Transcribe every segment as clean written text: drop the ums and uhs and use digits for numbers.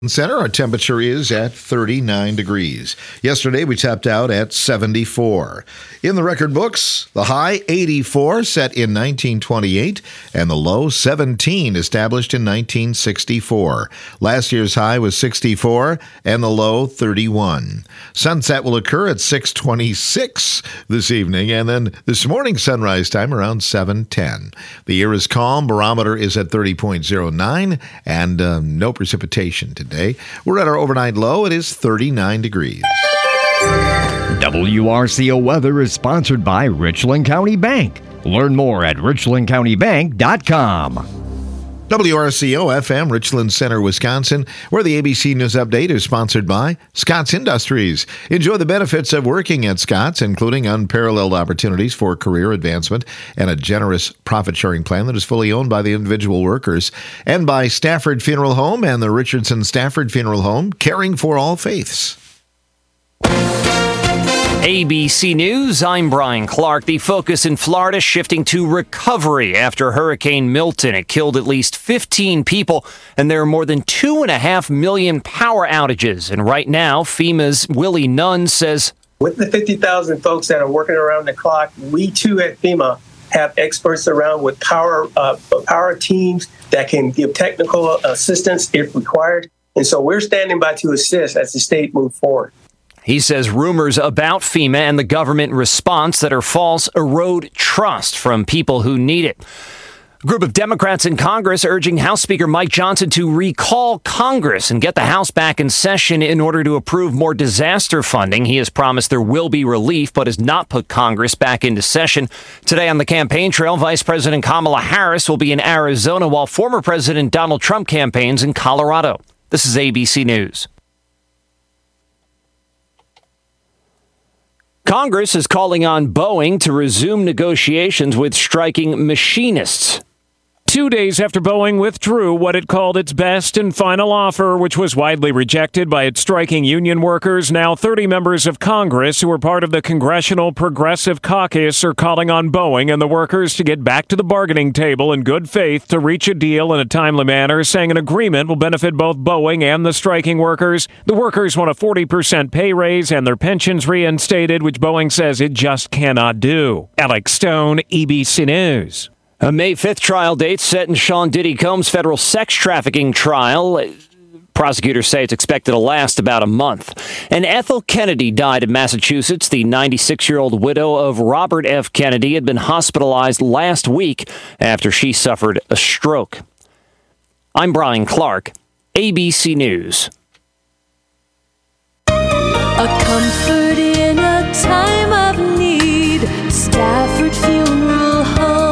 Center, our temperature is at 39 degrees. Yesterday, we tapped out at 74. In the record books, the high 84 set in 1928 and the low 17 established in 1964. Last year's high was 64 and the low 31. Sunset will occur at 6:26 this evening, and then this morning sunrise time around 7:10. The air is calm, barometer is at 30.09, and no precipitation today. We're at our overnight low. It is 39 degrees. WRCO weather is sponsored by Richland County Bank. Learn more at richlandcountybank.com. WRCO FM, Richland Center, Wisconsin, where the ABC News Update is sponsored by Scott's Industries. Enjoy the benefits of working at Scott's, including unparalleled opportunities for career advancement and a generous profit-sharing plan that is fully owned by the individual workers. And by Stafford Funeral Home and the Richardson Stafford Funeral Home, caring for all faiths. ABC News, I'm Brian Clark. The focus in Florida shifting to recovery after Hurricane Milton. It killed at least 15 people, and there are more than 2.5 million power outages. And right now, FEMA's Willie Nunn says, with the 50,000 folks that are working around the clock, we too at FEMA have experts around with power teams that can give technical assistance if required. And so we're standing by to assist as the state moves forward. He says rumors about FEMA and the government response that are false erode trust from people who need it. A group of Democrats in Congress urging House Speaker Mike Johnson to recall Congress and get the House back in session in order to approve more disaster funding. He has promised there will be relief, but has not put Congress back into session. Today on the campaign trail, Vice President Kamala Harris will be in Arizona while former President Donald Trump campaigns in Colorado. This is ABC News. Congress is calling on Boeing to resume negotiations with striking machinists. 2 days after Boeing withdrew what it called its best and final offer, which was widely rejected by its striking union workers, now 30 members of Congress who are part of the Congressional Progressive Caucus are calling on Boeing and the workers to get back to the bargaining table in good faith to reach a deal in a timely manner, saying an agreement will benefit both Boeing and the striking workers. The workers want a 40% pay raise and their pensions reinstated, which Boeing says it just cannot do. Alex Stone, ABC News. A May 5th trial date set in Sean Diddy Combs' federal sex trafficking trial. Prosecutors say it's expected to last about a month. And Ethel Kennedy died in Massachusetts. The 96-year-old widow of Robert F. Kennedy had been hospitalized last week after she suffered a stroke. I'm Brian Clark, ABC News. A comfort in a time of need. Stafford Funeral Home.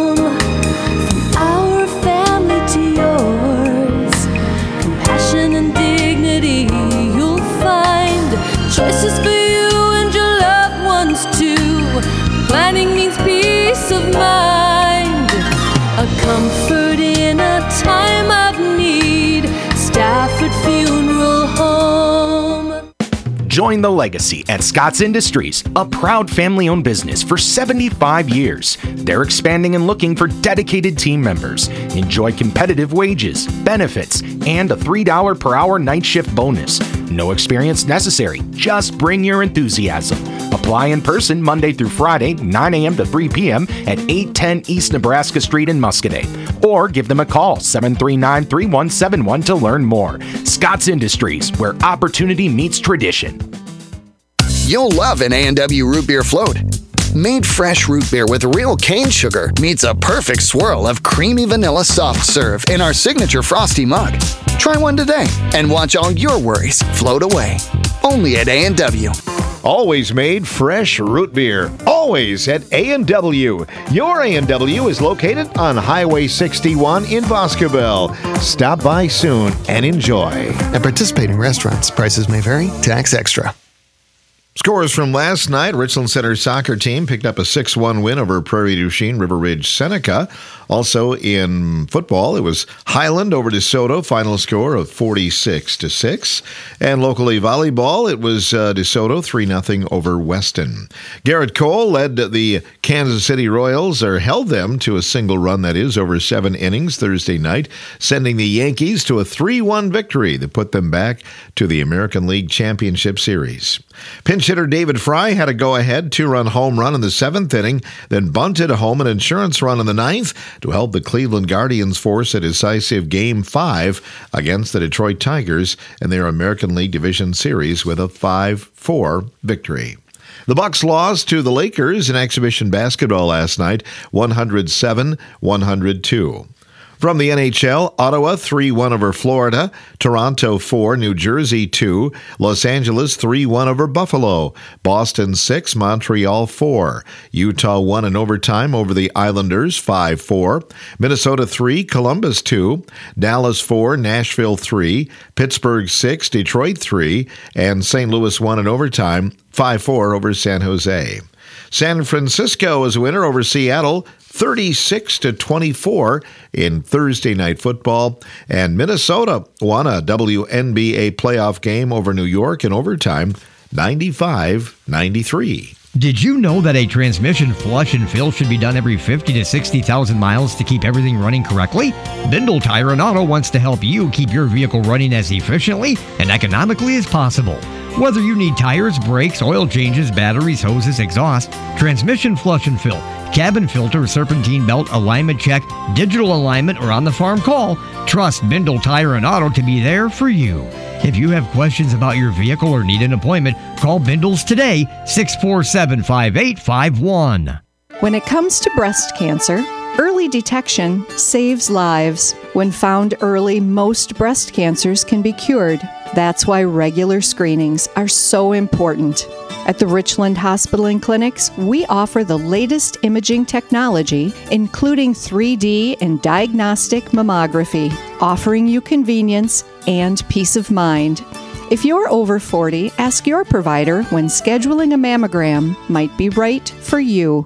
Choices for you and your loved ones too. Planning means peace of mind. A comfort in a time of need. Stafford Funeral Home. Join the legacy at Scott's Industries, a proud family-owned business for 75 years. They're expanding and looking for dedicated team members. Enjoy competitive wages, benefits, and a $3 per hour night shift bonus. No experience necessary. Just bring your enthusiasm. Apply in person Monday through Friday, 9 a.m. to 3 p.m. at 810 East Nebraska Street in Muscoda. Or give them a call, 739-3171 to learn more. Scott's Industries, where opportunity meets tradition. You'll love an A&W root beer float. Made fresh root beer with real cane sugar meets a perfect swirl of creamy vanilla soft serve in our signature frosty mug. Try one today and watch all your worries float away. Only at A&W. Always made fresh root beer. Always at A&W. Your A&W is located on Highway 61 in Boscobel. Stop by soon and enjoy. At participating restaurants, prices may vary. Tax extra. Scores from last night. Richland Center soccer team picked up a 6-1 win over Prairie du Chien River Ridge Seneca. Also in football, it was Highland over DeSoto, final score of 46-6. And locally volleyball, it was DeSoto 3-0 over Weston. Garrett Cole led the Kansas City Royals, or held them to a single run, that is, over 7 innings Thursday night, sending the Yankees to a 3-1 victory that put them back to the American League Championship Series. Pinch hitter David Fry had a go-ahead 2-run home run in the 7th inning, then bunted home an insurance run in the 9th to help the Cleveland Guardians force a decisive Game 5 against the Detroit Tigers in their American League Division Series with a 5-4 victory. The Bucks lost to the Lakers in exhibition basketball last night, 107-102. From the NHL, Ottawa 3-1 over Florida, Toronto 4, New Jersey 2, Los Angeles 3-1 over Buffalo, Boston 6, Montreal 4, Utah won in overtime over the Islanders 5-4, Minnesota 3, Columbus 2, Dallas 4, Nashville 3, Pittsburgh 6, Detroit 3, and St. Louis won in overtime 5-4 over San Jose. San Francisco is a winner over Seattle, 36-24 in Thursday night football. And Minnesota won a WNBA playoff game over New York in overtime, 95-93. Did you know that a transmission flush and fill should be done every 50 to 60,000 miles to keep everything running correctly? Bindle Tire and Auto wants to help you keep your vehicle running as efficiently and economically as possible. Whether you need tires, brakes, oil changes, batteries, hoses, exhaust, transmission flush and fill, cabin filter, serpentine belt, alignment check, digital alignment, or on-the-farm call, trust Bindle Tire and Auto to be there for you. If you have questions about your vehicle or need an appointment, call Bindles today, 647-5851. When it comes to breast cancer, early detection saves lives. When found early, most breast cancers can be cured. That's why regular screenings are so important. At the Richland Hospital and Clinics, we offer the latest imaging technology, including 3D and diagnostic mammography, offering you convenience and peace of mind. If you're over 40, ask your provider when scheduling a mammogram might be right for you.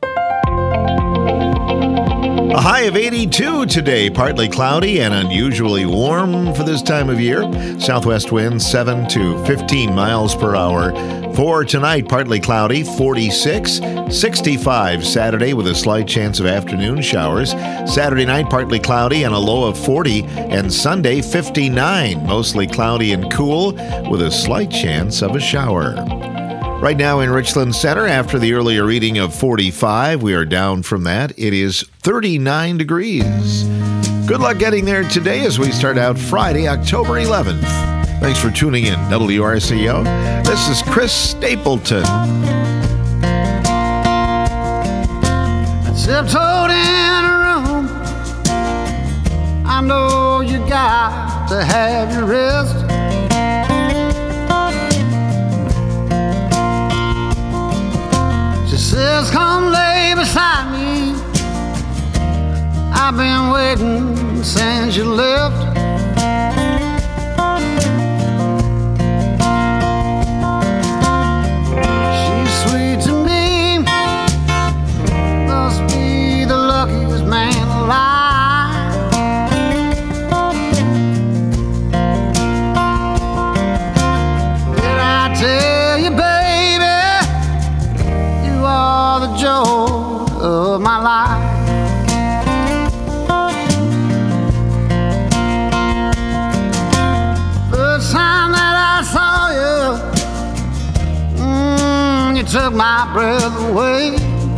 A high of 82 today, partly cloudy and unusually warm for this time of year. Southwest winds 7 to 15 miles per hour. For tonight, partly cloudy, 46, 65 Saturday with a slight chance of afternoon showers. Saturday night, partly cloudy and a low of 40, and Sunday, 59, mostly cloudy and cool with a slight chance of a shower. Right now in Richland Center, after the earlier reading of 45, we are down from that. It is 39 degrees. Good luck getting there today as we start out Friday, October 11th. Thanks for tuning in, WRCO. This is Chris Stapleton. Tiptoed in a room. I know you got to have your rest. She says, come lay beside me. I've been waiting since you left. She's sweet to me. Must be the luckiest man alive. Did I tell you, baby, you are the joy of my life. First time that I saw you, you took my breath away.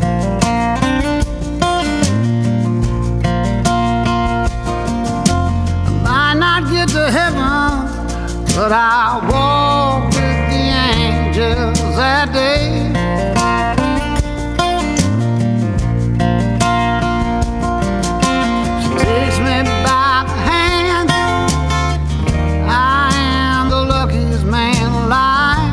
I might not get to heaven, but I'll walk with the angels that day. She takes me by the hand. I am the luckiest man alive.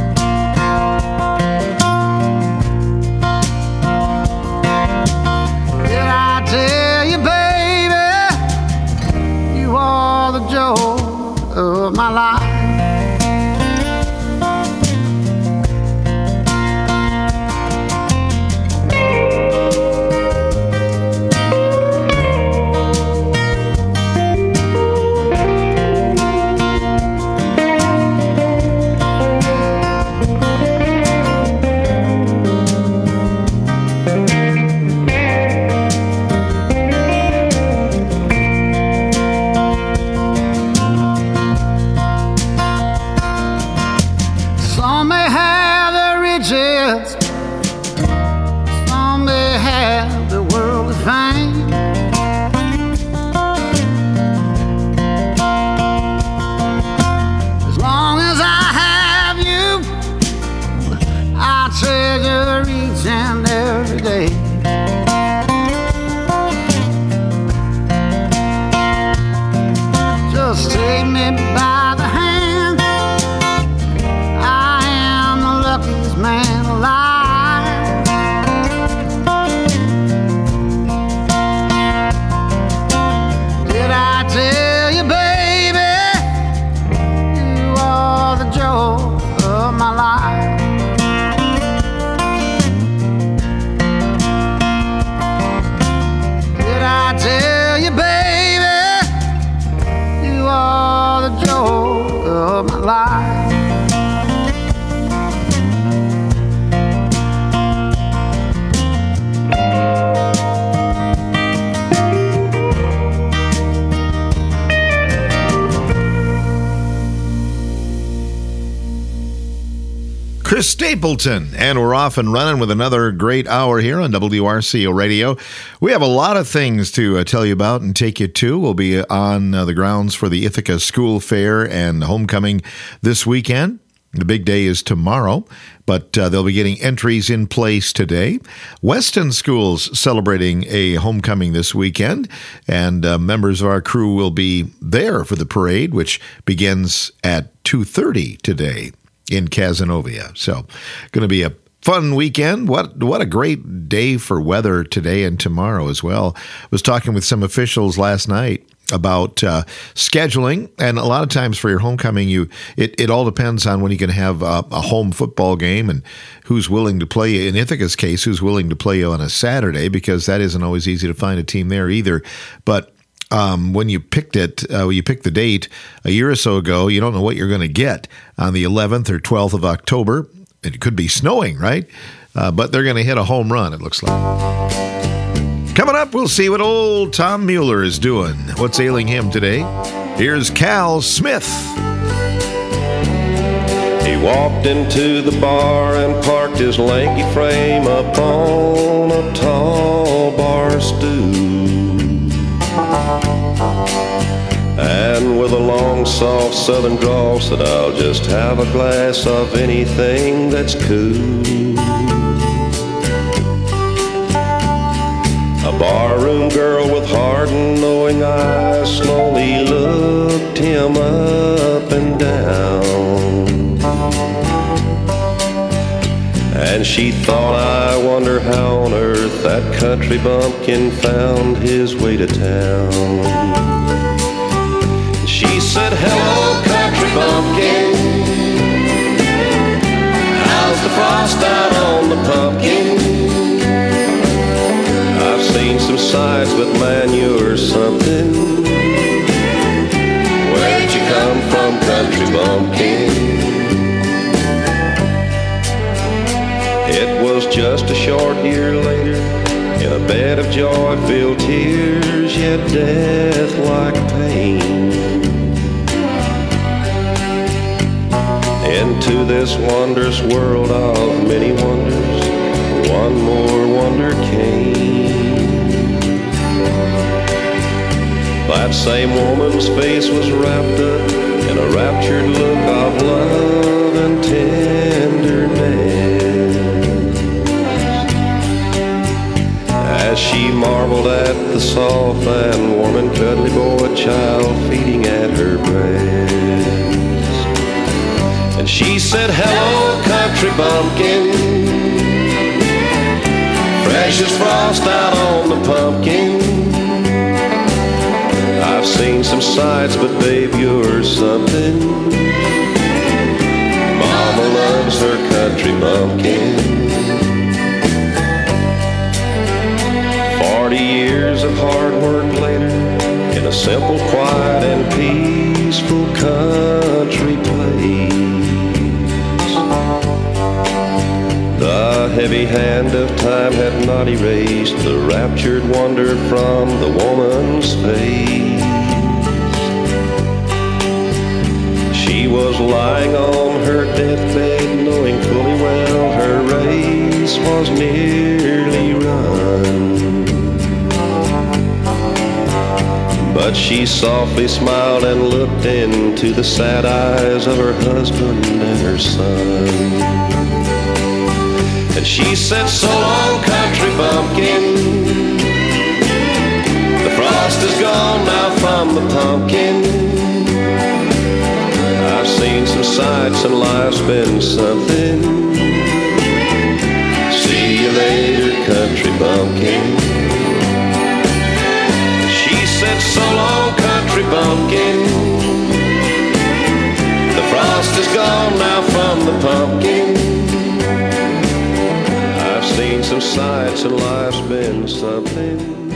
Did I tell you, baby, you are the joy of my life? Chris Stapleton, and we're off and running with another great hour here on WRCO Radio. We have a lot of things to tell you about and take you to. We'll be on the grounds for the Ithaca School Fair and homecoming this weekend. The big day is tomorrow, but they'll be getting entries in place today. Weston School's celebrating a homecoming this weekend, and members of our crew will be there for the parade, which begins at 2:30 today in Cazenovia. So, going to be a fun weekend. What a great day for weather today and tomorrow as well. I was talking with some officials last night about scheduling, and a lot of times for your homecoming, it all depends on when you can have a home football game and who's willing to play you. In Ithaca's case, who's willing to play you on a Saturday, because that isn't always easy to find a team there either. But when you picked the date a year or so ago, you don't know what you're going to get on the 11th or 12th of October. It could be snowing, right? But they're going to hit a home run, it looks like. Coming up, we'll see what old Tom Mueller is doing. What's ailing him today? Here's Cal Smith. He walked into the bar and parked his lanky frame upon a tall bar stool. And with a long, soft southern drawl said, "I'll just have a glass of anything that's cool." A barroom girl with hard and knowing eyes slowly looked him up and down. And she thought, I wonder how on earth that country bumpkin found his way to town. She said, "Hello, country bumpkin. How's the frost out on the pumpkin? I've seen some sights, but man, you're something. Where'd you come from, country bumpkin?" It was just a short year later, in a bed of joy-filled tears, yet death-like pain. Into this wondrous world of many wonders, one more wonder came. That same woman's face was wrapped up in a raptured look of love and tenderness, as she marveled at the soft and warm and cuddly boy child feeding at her breast. And she said, "Hello, country bumpkin. Fresh as frost out on the pumpkin. I've seen some sights, but babe, you're something. Mama loves her country bumpkin." 40 years of hard work later, in a simple, quiet, and peaceful country place, the heavy hand of time had not erased the raptured wonder from the woman's face. She was lying on her deathbed, knowing fully well her race was nearly run. But she softly smiled and looked into the sad eyes of her husband and her son. And she said, "So long, country bumpkin. The frost is gone now from the pumpkin. I've seen some sights and life's been something. See you later, country bumpkin." She said, "So long, country bumpkin. The frost is gone now from the pumpkin. Seen some sights and life's been something.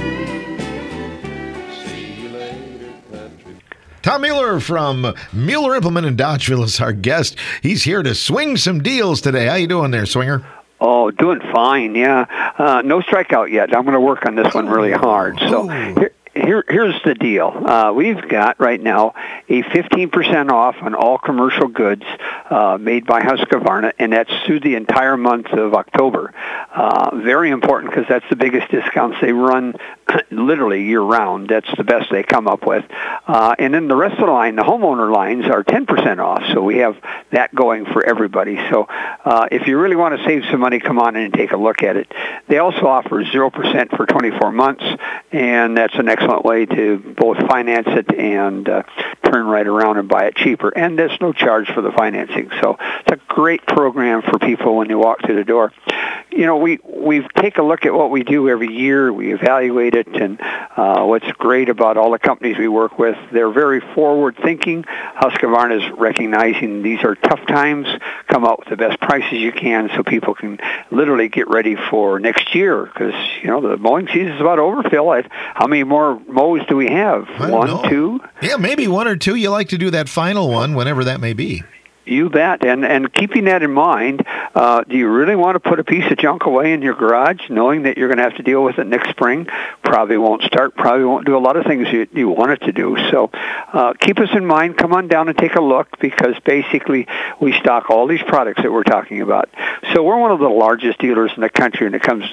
See you later, country." Tom Mueller from Mueller Implement in Dodgeville is our guest. He's here to swing some deals today. How you doing there, Swinger? Oh, doing fine, yeah. No strikeout yet. I'm going to work on this one really hard. So here's the deal. We've got right now a 15% off on all commercial goods made by Husqvarna, and that's through the entire month of October. Very important because that's the biggest discounts they run literally year-round. That's the best they come up with. And then the rest of the line, the homeowner lines, are 10% off, so we have that going for everybody. So if you really want to save some money, come on in and take a look at it. They also offer 0% for 24 months, and that's an excellent way to both finance it and turn right around and buy it cheaper. And there's no charge for the financing. So it's a great program for people when you walk through the door. You know, we take a look at what we do every year. We evaluate it, and what's great about all the companies we work with, they're very forward-thinking. Husqvarna is recognizing these are tough times. Come out with the best prices you can so people can literally get ready for next year because, you know, the mowing season is about over, Phil. How many more mows do we have? One, two? Yeah, maybe one or two. You like to do that final one, whenever that may be. You bet. And keeping that in mind, do you really want to put a piece of junk away in your garage knowing that you're going to have to deal with it next spring? Probably won't start, probably won't do a lot of things you want it to do. So keep us in mind. Come on down and take a look because basically we stock all these products that we're talking about. So we're one of the largest dealers in the country when it comes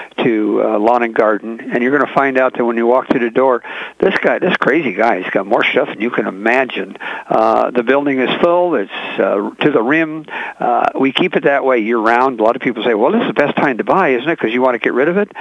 to lawn and garden. And you're going to find out that when you walk through the door, this crazy guy, he's got more stuff than you can imagine. The building is full. It's to the rim. We keep it that way year-round. A lot of people say, well, this is the best time to buy, isn't it, because you want to get rid of it?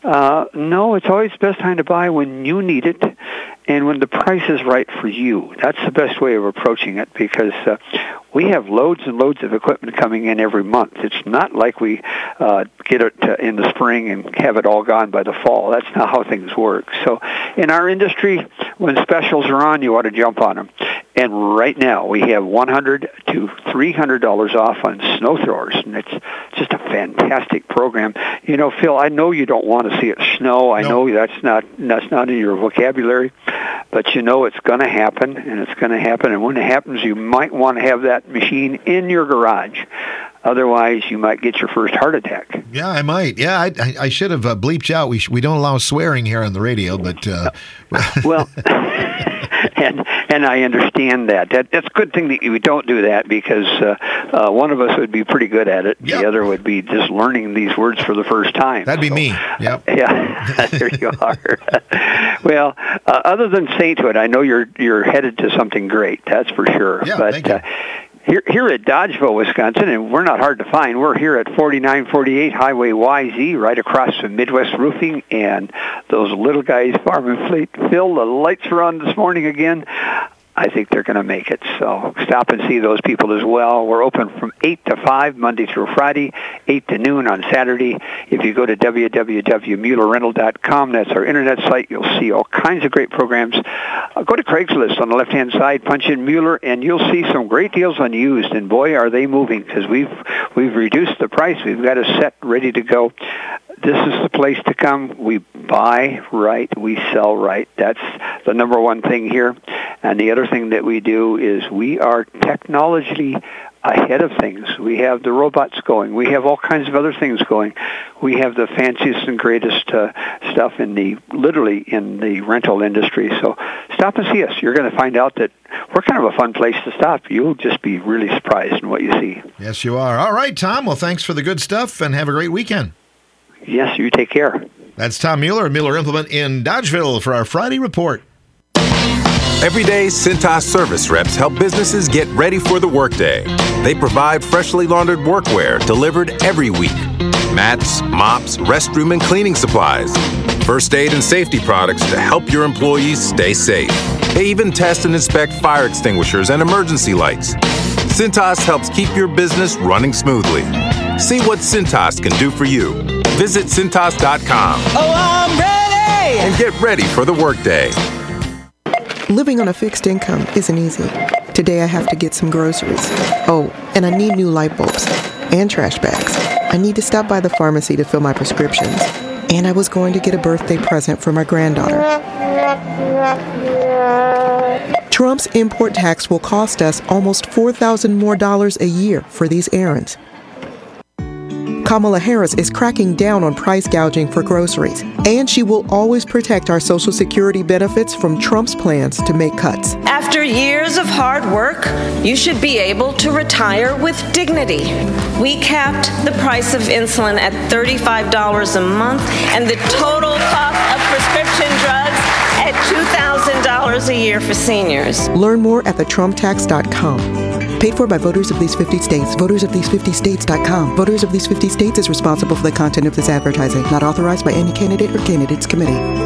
No, it's always the best time to buy when you need it and when the price is right for you. That's the best way of approaching it because we have loads and loads of equipment coming in every month. It's not like we get it in the spring and have it all gone by the fall. That's not how things work. So in our industry, when specials are on, you ought to jump on them. And right now, we have $100 to $300 off on snow throwers, and it's just a fantastic program. You know, Phil, I know you don't want to see it snow. I know that's not in your vocabulary, but you know it's going to happen, and it's going to happen. And when it happens, you might want to have that machine in your garage. Otherwise, you might get your first heart attack. Yeah, I might. Yeah, I should have bleeped out. We don't allow swearing here on the radio, but well. And I understand that. That's a good thing that you don't do that because one of us would be pretty good at it. Yep. The other would be just learning these words for the first time. That'd be me. Yep. Yeah, there you are. Well, other than sainthood, I know you're headed to something great. That's for sure. Yeah, but thank you. Here at Dodgeville, Wisconsin, and we're not hard to find. We're here at 4948 Highway YZ, right across from Midwest Roofing and those little guys, Farm and Fleet. Phil, the lights are on this morning again. I think they're going to make it. So stop and see those people as well. We're open from 8 to 5, Monday through Friday, 8 to noon on Saturday. If you go to www.muellerrental.com, that's our internet site, you'll see all kinds of great programs. Go to Craigslist on the left-hand side, punch in Mueller, and you'll see some great deals on used. And boy, are they moving because we've reduced the price. We've got a set ready to go. This is the place to come. We buy right, we sell right. That's the number one thing here. And the other thing that we do is we are technologically ahead of things. We have the robots going. We have all kinds of other things going. We have the fanciest and greatest stuff literally in the rental industry. So stop and see us. You're going to find out that we're kind of a fun place to stop. You'll just be really surprised in what you see. Yes, you are. All right, Tom. Well, thanks for the good stuff and have a great weekend. Yes, you take care. That's Tom Mueller of Mueller Implement in Dodgeville for our Friday report. Every day, Cintas service reps help businesses get ready for the workday. They provide freshly laundered workwear delivered every week. Mats, mops, restroom and cleaning supplies. First aid and safety products to help your employees stay safe. They even test and inspect fire extinguishers and emergency lights. Cintas helps keep your business running smoothly. See what Cintas can do for you. Visit Cintas.com. Oh, I'm ready! And get ready for the workday. Living on a fixed income isn't easy. Today I have to get some groceries. Oh, and I need new light bulbs and trash bags. I need to stop by the pharmacy to fill my prescriptions. And I was going to get a birthday present for my granddaughter. Trump's import tax will cost us almost $4,000 more a year for these errands. Kamala Harris is cracking down on price gouging for groceries, and she will always protect our Social Security benefits from Trump's plans to make cuts. After years of hard work, you should be able to retire with dignity. We capped the price of insulin at $35 a month and the total cost of prescription drugs at $2,000 a year for seniors. Learn more at thetrumptax.com. Paid for by voters of these 50 states. VotersOfThese50States.com. Voters of these 50 states is responsible for the content of this advertising. Not authorized by any candidate or candidates committee.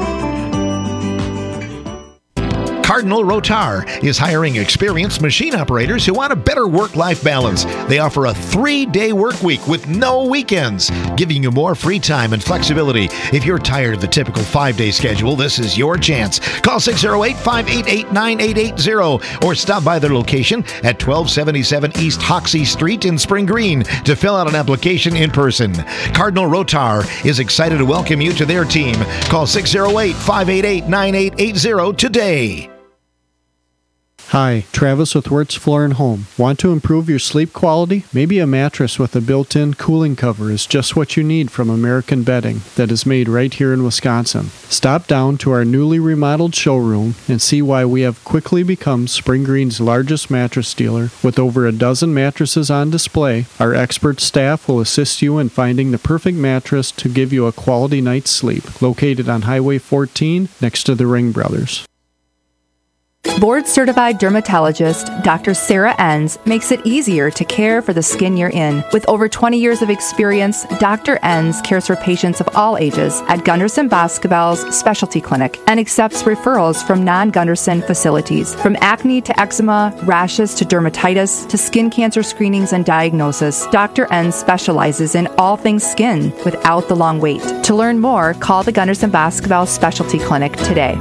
Cardinal Rotar is hiring experienced machine operators who want a better work-life balance. They offer a 3-day work week with no weekends, giving you more free time and flexibility. If you're tired of the typical 5-day schedule, this is your chance. Call 608-588-9880 or stop by their location at 1277 East Hoxie Street in Spring Green to fill out an application in person. Cardinal Rotar is excited to welcome you to their team. Call 608-588-9880 today. Hi, Travis with Wirtz Floor & Home. Want to improve your sleep quality? Maybe a mattress with a built-in cooling cover is just what you need from American Bedding that is made right here in Wisconsin. Stop down to our newly remodeled showroom and see why we have quickly become Spring Green's largest mattress dealer. With over a dozen mattresses on display, our expert staff will assist you in finding the perfect mattress to give you a quality night's sleep. Located on Highway 14 next to the Ring Brothers. Board-certified dermatologist Dr. Sarah Enns makes it easier to care for the skin you're in. With over 20 years of experience, Dr. Enns cares for patients of all ages at Gunderson Boscobel's Specialty Clinic and accepts referrals from non-Gunderson facilities. From acne to eczema, rashes to dermatitis to skin cancer screenings and diagnosis, Dr. Enns specializes in all things skin without the long wait. To learn more, call the Gunderson Boscobel Specialty Clinic today.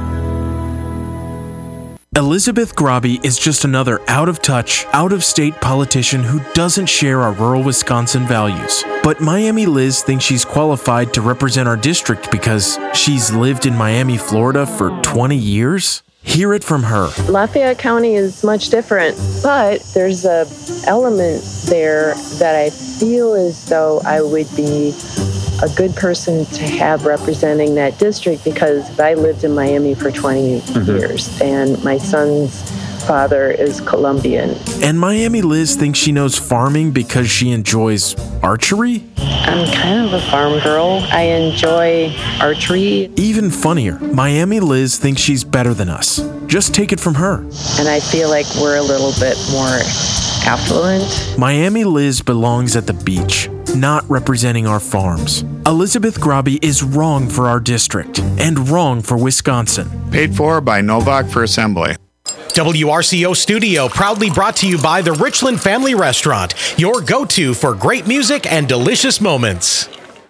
Elizabeth Grabe is just another out-of-touch, out-of-state politician who doesn't share our rural Wisconsin values. But Miami Liz thinks she's qualified to represent our district because she's lived in Miami, Florida for 20 years? Hear it from her. Lafayette County is much different, but there's a element there that I feel as though I would be a good person to have representing that district because I lived in Miami for 20 years and my son's father is Colombian. And Miami Liz thinks she knows farming because she enjoys archery? I'm kind of a farm girl. I enjoy archery. Even funnier, Miami Liz thinks she's better than us. Just take it from her. And I feel like we're a little bit more affluent. Miami Liz belongs at the beach, not representing our farms. Elizabeth Grabe is wrong for our district and wrong for Wisconsin. Paid for by Novak for Assembly. WRCO Studio, proudly brought to you by the Richland Family Restaurant, your go-to for great music and delicious moments.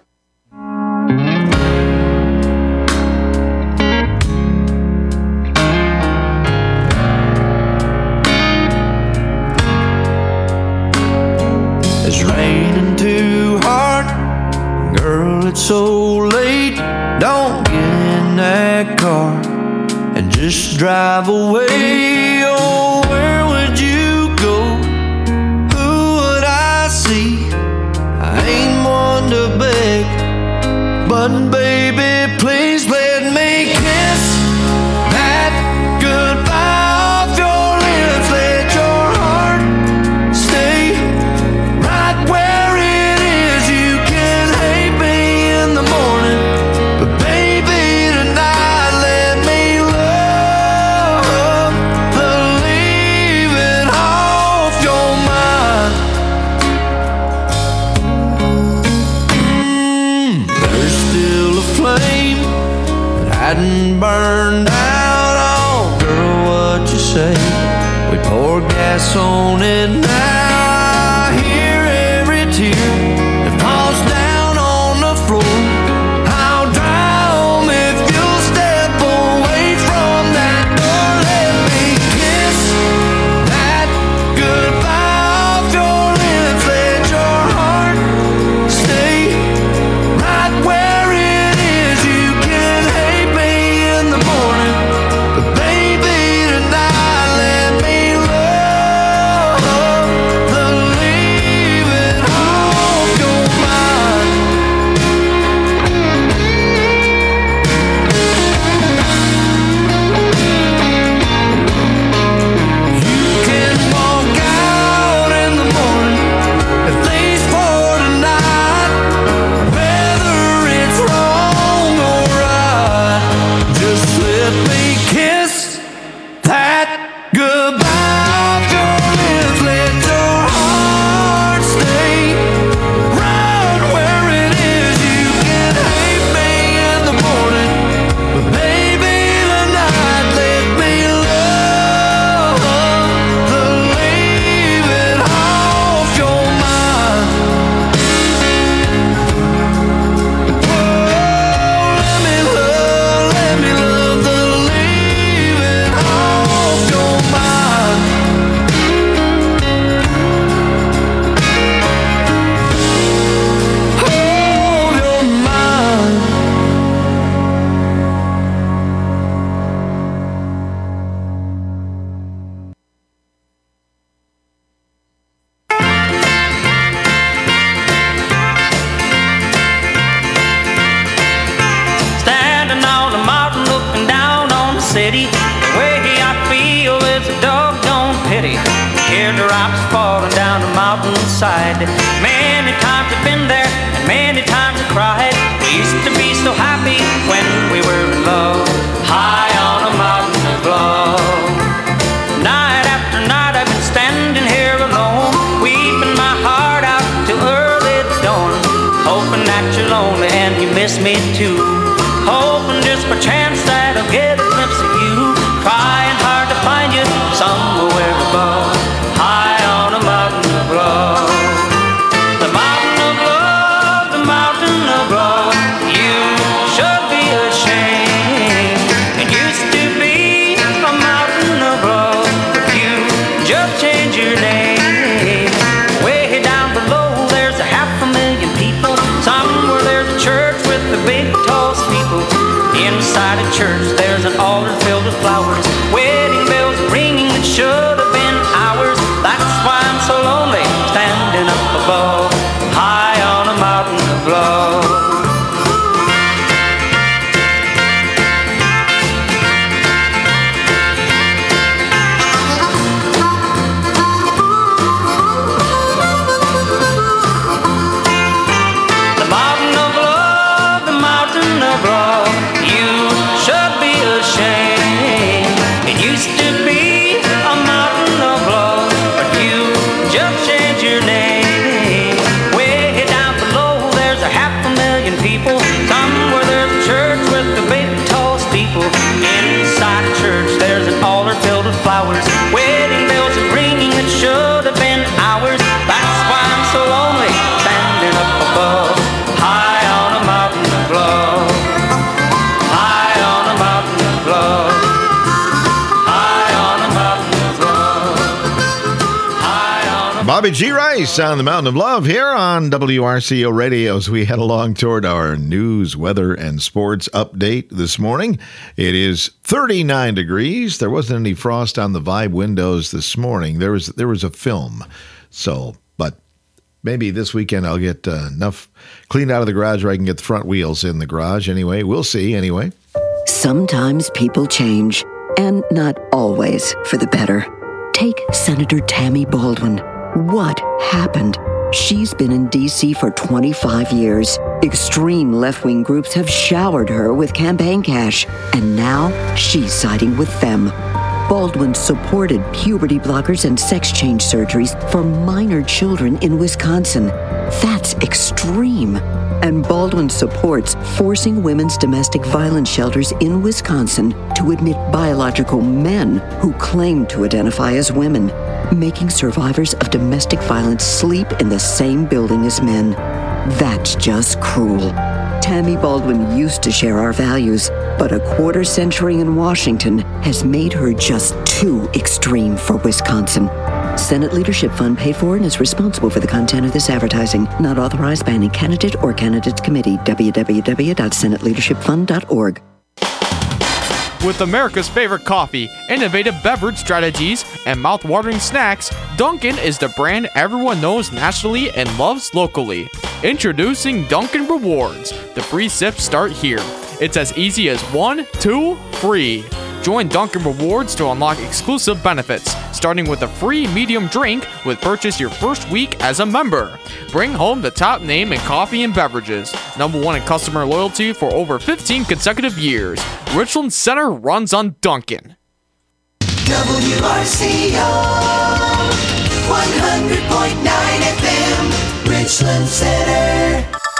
It's raining too hard, girl, it's so late. Don't get in that car and just drive away. Oh, where would you go? Who would I see? I ain't one to beg, but baby, please let me kiss that goodbye off your lips. Let your heart stay right where it is. You can hate me in the morning, but baby, tonight let me love the leaving off your mind. There's still a flame that hadn't burned out. Oh, girl, what you say? We pour gas on it now. I hear every tear that falls down on the floor. I'll drown if you'll step away from that door. Let me kiss that goodbye off your lips. Let your heart stay right where it is. You can hate me in the morning, but baby, tonight let me love city. The way I feel is a doggone pity. Teardrops falling down the mountainside. Many times I've been there, and many times I cried. We used to be so happy when we were in love, high on a mountain of love. Night after night I've been standing here alone, weeping my heart out till early dawn, hoping that you're lonely and you miss me too, hoping just for chance that I'll get a glimpse of you, trying hard to find you somewhere above, high on a mountain of love. The mountain of love, the mountain of love. You should be ashamed. It used to be a mountain of love, but you just changed your name. Way down below there's 500,000 people. Somewhere there's a church with a big tall steeple. Inside a church there's an altar filled with flowers, wedding bells ringing that should have been ours. That's why I'm so lonely, standing up above, high on a mountain of love. The mountain of love, the mountain of love. You should be ashamed. It used to be a mountain of love, but you just changed your name. Way down below there's 500,000 people. Somewhere there's a church with a big tall steeple. Inside a church there's an altar filled with flowers, wedding bells are ringing that should have been ours. That's why I'm so lonely, standing up above, high on a mountain of love, high on a mountain of love, high on a mountain of love, high on a... Bobby G. Rice on the Mountain of Love here on WRCO Radio as we head along toward our news, weather, and sports update this morning. It is 39 degrees. There wasn't any frost on the Vibe windows this morning. There was a film. So, but maybe this weekend I'll get enough cleaned out of the garage where I can get the front wheels in the garage anyway. We'll see anyway. Sometimes people change, and not always for the better. Take Senator Tammy Baldwin. What happened? She's been in D.C. for 25 years. Extreme left-wing groups have showered her with campaign cash, and now she's siding with them. Baldwin supported puberty blockers and sex change surgeries for minor children in Wisconsin. That's extreme. And Baldwin supports forcing women's domestic violence shelters in Wisconsin to admit biological men who claim to identify as women, making survivors of domestic violence sleep in the same building as men. That's just cruel. Tammy Baldwin used to share our values, but a quarter century in Washington has made her just too extreme for Wisconsin. Senate Leadership Fund paid for and is responsible for the content of this advertising. Not authorized by any candidate or candidates committee. www.senateleadershipfund.org. With America's favorite coffee, innovative beverage strategies, and mouth-watering snacks, Dunkin' is the brand everyone knows nationally and loves locally. Introducing Dunkin' Rewards. The free sips start here. It's as easy as 1, 2, free. Join Dunkin' Rewards to unlock exclusive benefits, starting with a free medium drink with purchase your first week as a member. Bring home the top name in coffee and beverages. #1 in customer loyalty for over 15 consecutive years. Richland Center runs on Dunkin'. WRCO 100.9 FM, Richland Center.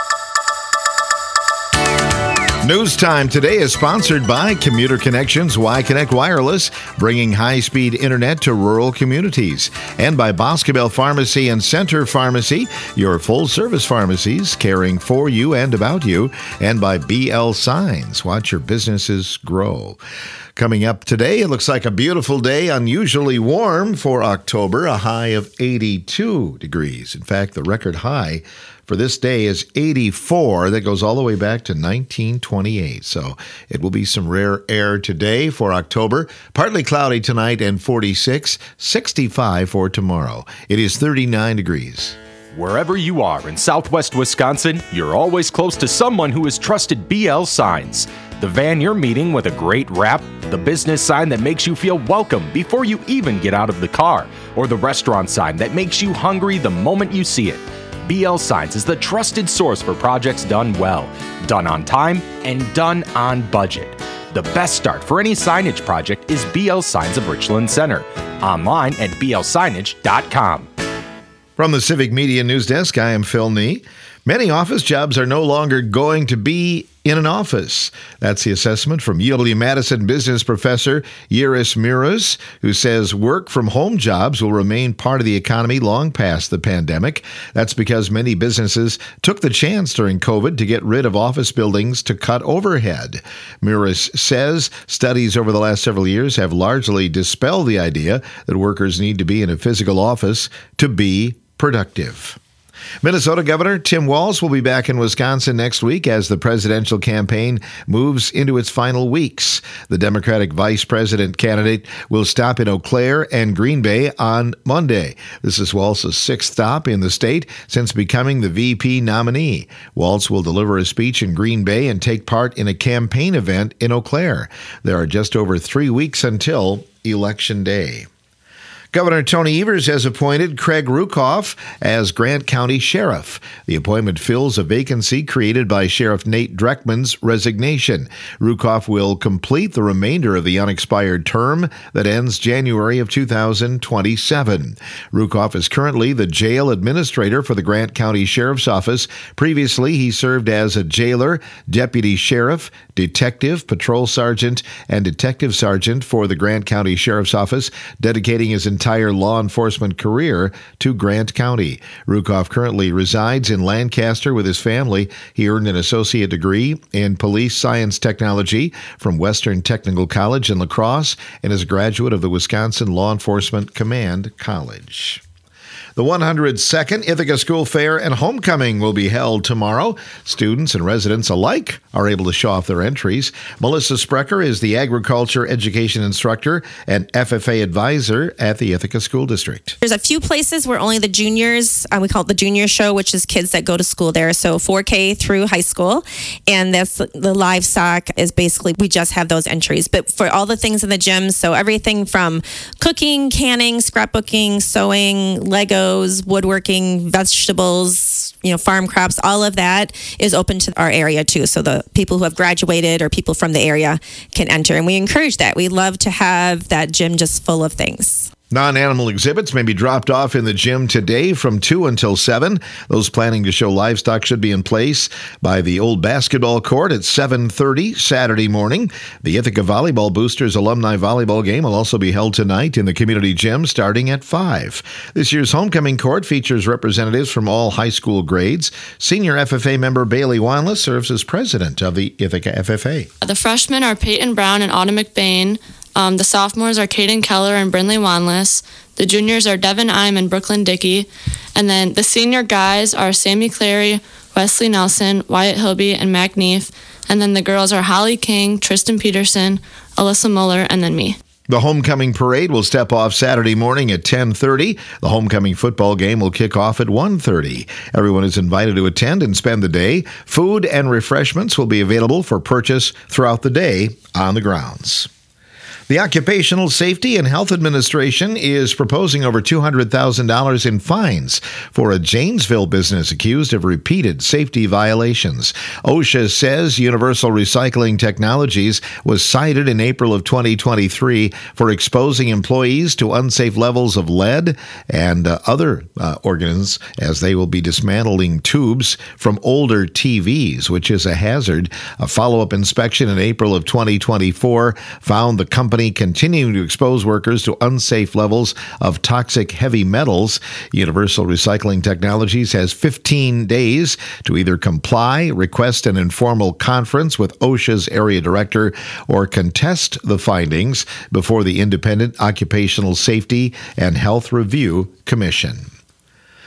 News Time today is sponsored by Commuter Connections, Y-Connect Wireless, bringing high-speed internet to rural communities, and by Boscobel Pharmacy and Center Pharmacy, your full-service pharmacies caring for you and about you, and by BL Signs. Watch your businesses grow. Coming up today, it looks like a beautiful day, unusually warm for October, a high of 82 degrees. In fact, the record high for this day is 84. That goes all the way back to 1928. So it will be some rare air today for October. Partly cloudy tonight and 46, 65 for tomorrow. It is 39 degrees. Wherever you are in southwest Wisconsin, you're always close to someone who has trusted BL Signs. The van you're meeting with a great wrap, the business sign that makes you feel welcome before you even get out of the car, or the restaurant sign that makes you hungry the moment you see it. BL Signs is the trusted source for projects done well, done on time, and done on budget. The best start for any signage project is BL Signs of Richland Center. Online at blsignage.com. From the Civic Media News Desk, I am Phil Nee. Many office jobs are no longer going to be in an office. That's the assessment from UW-Madison business professor Yiris Miras, who says work from home jobs will remain part of the economy long past the pandemic. That's because many businesses took the chance during COVID to get rid of office buildings to cut overhead. Miras says studies over the last several years have largely dispelled the idea that workers need to be in a physical office to be productive. Minnesota Governor Tim Walz will be back in Wisconsin next week as the presidential campaign moves into its final weeks. The Democratic vice president candidate will stop in Eau Claire and Green Bay on Monday. This is Walz's sixth stop in the state since becoming the VP nominee. Walz will deliver a speech in Green Bay and take part in a campaign event in Eau Claire. There are just over 3 weeks until Election Day. Governor Tony Evers has appointed Craig Rukoff as Grant County Sheriff. The appointment fills a vacancy created by Sheriff Nate Dreckman's resignation. Rukoff will complete the remainder of the unexpired term that ends January of 2027. Rukoff is currently the jail administrator for the Grant County Sheriff's Office. Previously, he served as a jailer, deputy sheriff, detective, patrol sergeant, and detective sergeant for the Grant County Sheriff's Office, dedicating his entire law enforcement career to Grant County. Rukoff currently resides in Lancaster with his family. He earned an associate degree in police science technology from Western Technical College in La Crosse and is a graduate of the Wisconsin Law Enforcement Command College. The 102nd Ithaca School Fair and Homecoming will be held tomorrow. Students and residents alike are able to show off their entries. Melissa Sprecher is the Agriculture Education Instructor and FFA Advisor at the Ithaca School District. There's a few places where only the juniors, we call it the junior show, which is kids that go to school there, so 4K through high school. And that's the livestock is basically, we just have those entries. But for all the things in the gym, so everything from cooking, canning, scrapbooking, sewing, Legos, woodworking, vegetables, farm crops, all of that is open to our area too. So the people who have graduated or people from the area can enter. And we encourage that. We love to have that gym just full of things. Non-animal exhibits may be dropped off in the gym today from 2 until 7. Those planning to show livestock should be in place by the old basketball court at 7:30 Saturday morning. The Ithaca Volleyball Boosters alumni volleyball game will also be held tonight in the community gym starting at 5. This year's homecoming court features representatives from all high school grades. Senior FFA member Bailey Wanless serves as president of the Ithaca FFA. The freshmen are Peyton Brown and Autumn McBain. The sophomores are Caden Keller and Brindley Wanless. The juniors are Devin Ime and Brooklyn Dickey. And then the senior guys are Sammy Clary, Wesley Nelson, Wyatt Hilby, and Mac Neef. And then the girls are Holly King, Tristan Peterson, Alyssa Muller, and then me. The homecoming parade will step off Saturday morning at 10:30. The homecoming football game will kick off at 1:30. Everyone is invited to attend and spend the day. Food and refreshments will be available for purchase throughout the day on the grounds. The Occupational Safety and Health Administration is proposing over $200,000 in fines for a Janesville business accused of repeated safety violations. OSHA says Universal Recycling Technologies was cited in April of 2023 for exposing employees to unsafe levels of lead and other organs as they will be dismantling tubes from older TVs, which is a hazard. A follow-up inspection in April of 2024 found the company continuing to expose workers to unsafe levels of toxic heavy metals. Universal Recycling Technologies has 15 days to either comply, request an informal conference with OSHA's area director, or contest the findings before the Independent Occupational Safety and Health Review Commission.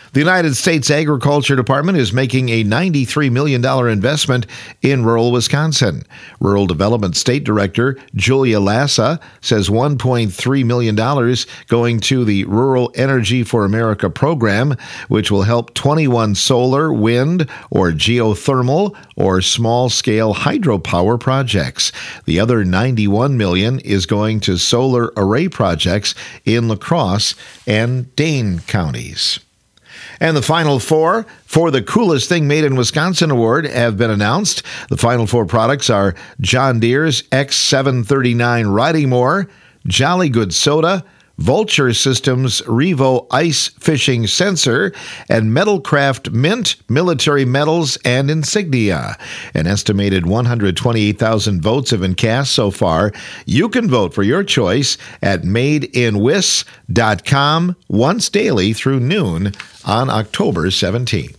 The United States Agriculture Department is making a $93 million investment in rural Wisconsin. Rural Development State Director Julia Lassa says $1.3 million going to the Rural Energy for America program, which will help 21 solar, wind, or geothermal or small-scale hydropower projects. The other $91 million is going to solar array projects in La Crosse and Dane counties. And the final four for the Coolest Thing Made in Wisconsin Award have been announced. The final four products are John Deere's X739 Riding Mower, Jolly Good Soda, Vulture Systems Revo Ice Fishing Sensor, and Metalcraft Mint Military Medals and Insignia. An estimated 128,000 votes have been cast so far. You can vote for your choice at madeinwis.com once daily through noon on October 17th.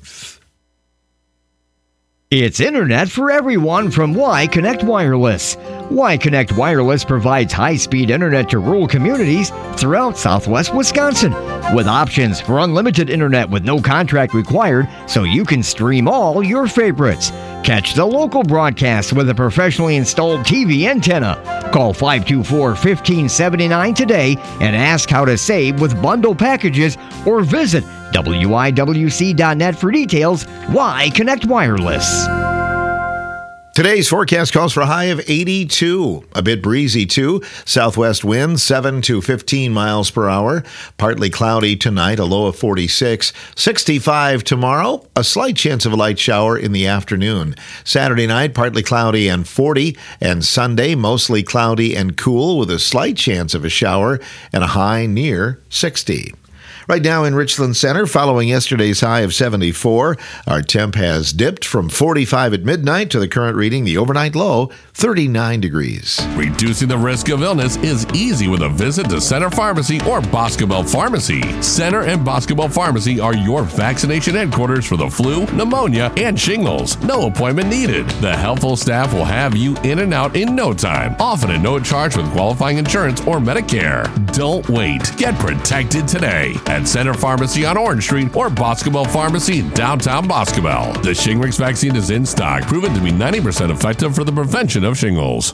It's internet for everyone from Y Connect Wireless. Y Connect Wireless provides high-speed internet to rural communities throughout southwest Wisconsin, with options for unlimited internet with no contract required, so you can stream all your favorites. Catch the local broadcast with a professionally installed TV antenna. Call 524-1579 today and ask how to save with bundle packages, or visit WIWC.net for details. Y Connect Wireless. Today's forecast calls for a high of 82. A bit breezy, too. Southwest winds 7 to 15 miles per hour. Partly cloudy tonight, a low of 46. 65 tomorrow. A slight chance of a light shower in the afternoon. Saturday night, partly cloudy and 40. And Sunday, mostly cloudy and cool with a slight chance of a shower and a high near 60. Right now in Richland Center, following yesterday's high of 74, our temp has dipped from 45 at midnight to the current reading, the overnight low, 39 degrees. Reducing the risk of illness is easy with a visit to Center Pharmacy or Boscobel Pharmacy. Center and Boscobel Pharmacy are your vaccination headquarters for the flu, pneumonia, and shingles. No appointment needed. The helpful staff will have you in and out in no time, often at no charge with qualifying insurance or Medicare. Don't wait. Get protected today at Center Pharmacy on Orange Street or Boscobel Pharmacy in downtown Boscobel. The Shingrix vaccine is in stock, proven to be 90% effective for the prevention of shingles.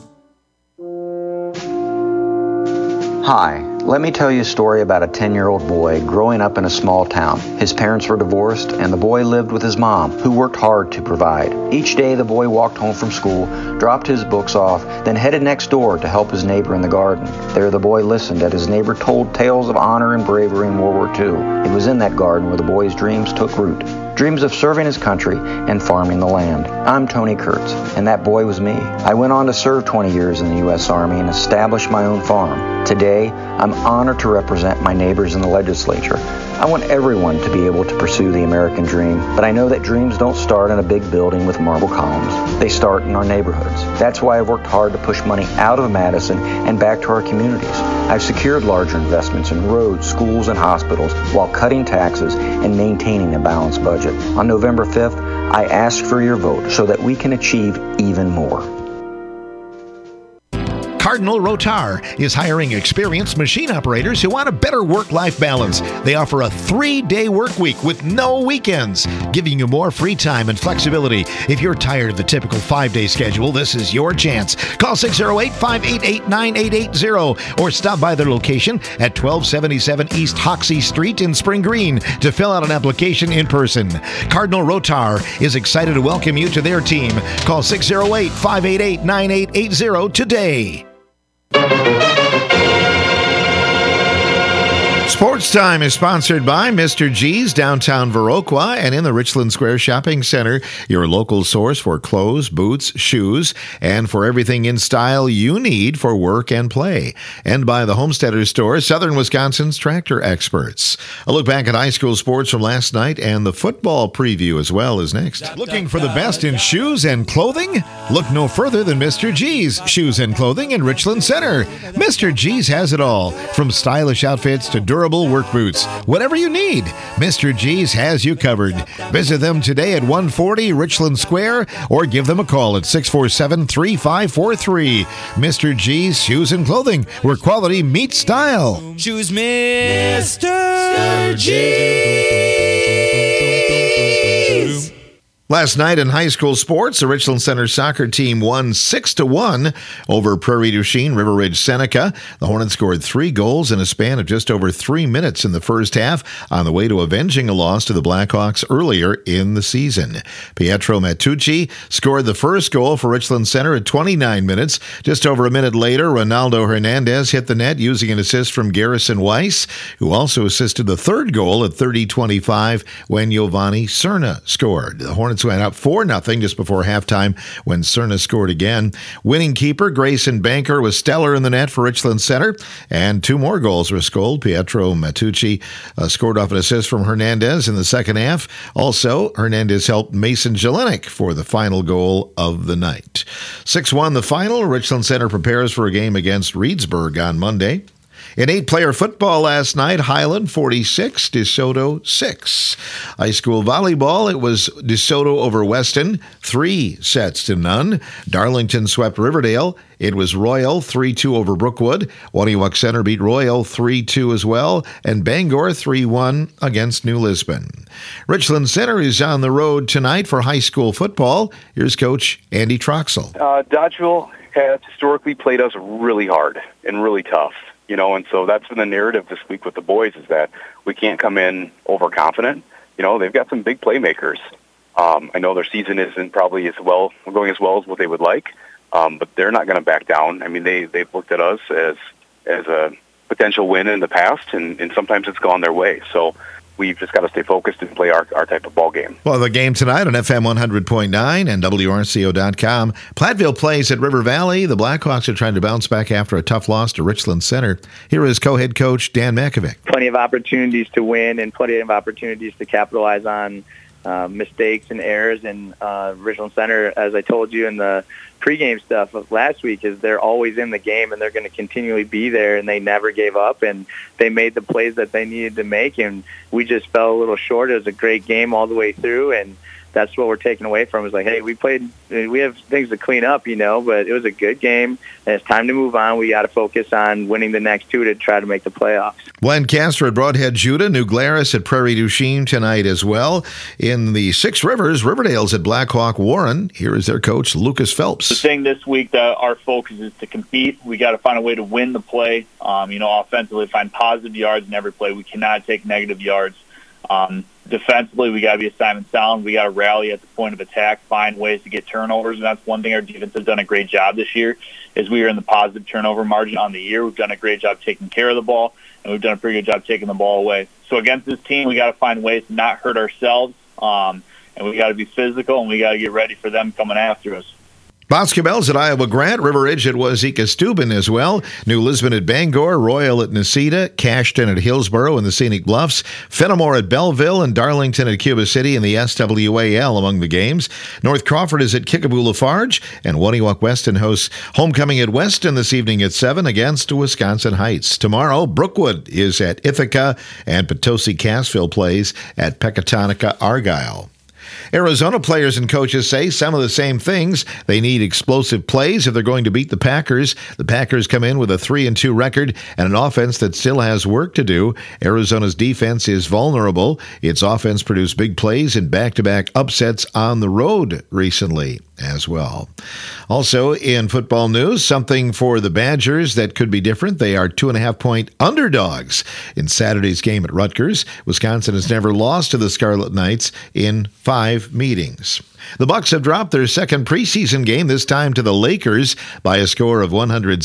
Hi, let me tell you a story about a 10-year-old boy growing up in a small town. His parents were divorced, and the boy lived with his mom, who worked hard to provide. Each day, the boy walked home from school, dropped his books off, then headed next door to help his neighbor in the garden. There, the boy listened as his neighbor told tales of honor and bravery in World War II. It was in that garden where the boy's dreams took root. Dreams of serving his country and farming the land. I'm Tony Kurtz, and that boy was me. I went on to serve 20 years in the U.S. Army and establish my own farm. Today, I'm honored to represent my neighbors in the legislature. I want everyone to be able to pursue the American dream, but I know that dreams don't start in a big building with marble columns. They start in our neighborhoods. That's why I've worked hard to push money out of Madison and back to our communities. I've secured larger investments in roads, schools, and hospitals while cutting taxes and maintaining a balanced budget. On November 5th, I ask for your vote so that we can achieve even more. Cardinal Rotar is hiring experienced machine operators who want a better work-life balance. They offer a 3-day work week with no weekends, giving you more free time and flexibility. If you're tired of the typical 5-day schedule, this is your chance. Call 608-588-9880 or stop by their location at 1277 East Hoxie Street in Spring Green to fill out an application in person. Cardinal Rotar is excited to welcome you to their team. Call 608-588-9880 today. Sports Time is sponsored by Mr. G's, downtown Viroqua, and in the Richland Square Shopping Center, your local source for clothes, boots, shoes, and for everything in style you need for work and play. And by the Homesteader Store, Southern Wisconsin's tractor experts. A look back at high school sports from last night and the football preview as well is next. Looking for the best in shoes and clothing? Look no further than Mr. G's Shoes and Clothing in Richland Center. Mr. G's has it all, from stylish outfits to durable work boots. Whatever you need, Mr. G's has you covered. Visit them today at 140 Richland Square or give them a call at 647-3543. Mr. G's Shoes and Clothing, where quality meets style. Choose Mr. G. Last night in high school sports, the Richland Center soccer team won 6-1 over Prairie du Chien River Ridge Seneca. The Hornets scored 3 goals in a span of just over 3 minutes in the first half on the way to avenging a loss to the Blackhawks earlier in the season. Pietro Matucci scored the first goal for Richland Center at 29 minutes. Just over a minute later, Ronaldo Hernandez hit the net using an assist from Garrison Weiss, who also assisted the third goal at 30-25 when Giovanni Cerna scored. The Hornets went up 4-0 just before halftime when Cerna scored again. Winning keeper Grayson Banker was stellar in the net for Richland Center, and 2 more goals were scored. Pietro Matucci scored off an assist from Hernandez in the second half. Also, Hernandez helped Mason Jelinek for the final goal of the night. 6-1 the final. Richland Center prepares for a game against Reedsburg on Monday. In 8-player football last night, Highland 46, DeSoto 6. High school volleyball, it was DeSoto over Weston, 3-0. Darlington swept Riverdale. It was Royal 3-2 over Brookwood. Waniwak Center beat Royal 3-2 as well, and Bangor 3-1 against New Lisbon. Richland Center is on the road tonight for high school football. Here's Coach Andy Troxel. Dodgeville has historically played us really hard and really tough. And so that's been the narrative this week with the boys, is that we can't come in overconfident. They've got some big playmakers. I know their season isn't probably going as well as what they would like, but they're not going to back down. I mean, they've looked at us as a potential win in the past, and sometimes it's gone their way. So we've just got to stay focused and play our type of ball game. Well, the game tonight on FM 100.9 and WRCO.com. Platteville plays at River Valley. The Blackhawks are trying to bounce back after a tough loss to Richland Center. Here is co-head coach Dan Makovic. Plenty of opportunities to win and plenty of opportunities to capitalize on mistakes and errors. And Richland Center, as I told you in the pregame stuff of last week, is they're always in the game and they're going to continually be there, and they never gave up, and they made the plays that they needed to make, and we just fell a little short. It was a great game all the way through, and that's what we're taking away from. Is like, hey, we have things to clean up, but it was a good game, and it's time to move on. We got to focus on winning the next 2 to try to make the playoffs. Lancaster at Broadhead Judah, New Glarus at Prairie du Chien tonight as well. In the Six Rivers, Riverdale's at Blackhawk Warren. Here is their coach, Lucas Phelps. The thing this week that our focus is to compete. We got to find a way to win the play. Offensively, find positive yards in every play. We cannot take negative yards. Defensively, we got to be assignment sound. We got to rally at the point of attack, find ways to get turnovers, and that's one thing our defense has done a great job this year, is we are in the positive turnover margin on the year. We've done a great job taking care of the ball, and we've done a pretty good job taking the ball away. So against this team, we got to find ways to not hurt ourselves, and we got to be physical, and we got to get ready for them coming after us. Boscobels at Iowa Grant, River Ridge at Wazeeka Steuben as well, New Lisbon at Bangor, Royal at Necedah, Cashton at Hillsboro and the Scenic Bluffs, Fenimore at Belleville, and Darlington at Cuba City in the SWAL among the games. North Crawford is at Kickapoo Lafarge, and Waniwak Weston hosts homecoming at Weston this evening at 7 against Wisconsin Heights. Tomorrow, Brookwood is at Ithaca, and Potosi Cassville plays at Pecatonica Argyle. Arizona players and coaches say some of the same things. They need explosive plays if they're going to beat the Packers. The Packers come in with a 3-2 record and an offense that still has work to do. Arizona's defense is vulnerable. Its offense produced big plays in back-to-back upsets on the road recently as well. Also in football news, something for the Badgers that could be different. They are 2.5-point underdogs in Saturday's game at Rutgers. Wisconsin has never lost to the Scarlet Knights in 5 meetings. The Bucks have dropped their second preseason game, this time to the Lakers, by a score of